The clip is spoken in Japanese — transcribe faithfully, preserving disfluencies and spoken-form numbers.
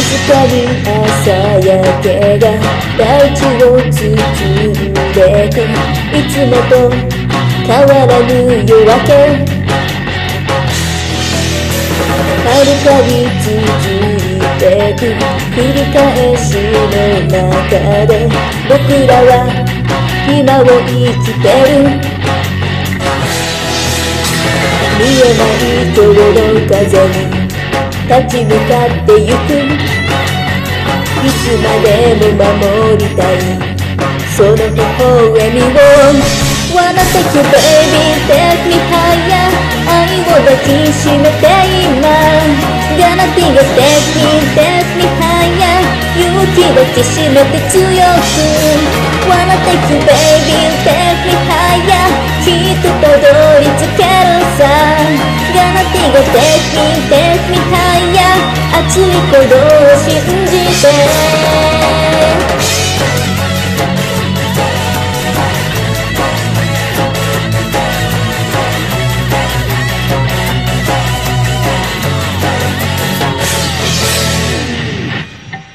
かに朝焼けが大地を包んでて、いつもと変わらぬ夜明け。遥かに続いてく繰り返しの中で、僕らは今を生きてる。見えない今日の風に立ち向かってゆく。いつまでも守りたいその微笑みを。Wanna take you baby, take me higher。 愛を抱きしめて今 Gonna be your take me, take me higher。 勇気抱きしめて強く Wanna take you baby, take me higher。 きっとたどり着けるさ Gonna be your take me, take me higher。 熱い鼓動を信じて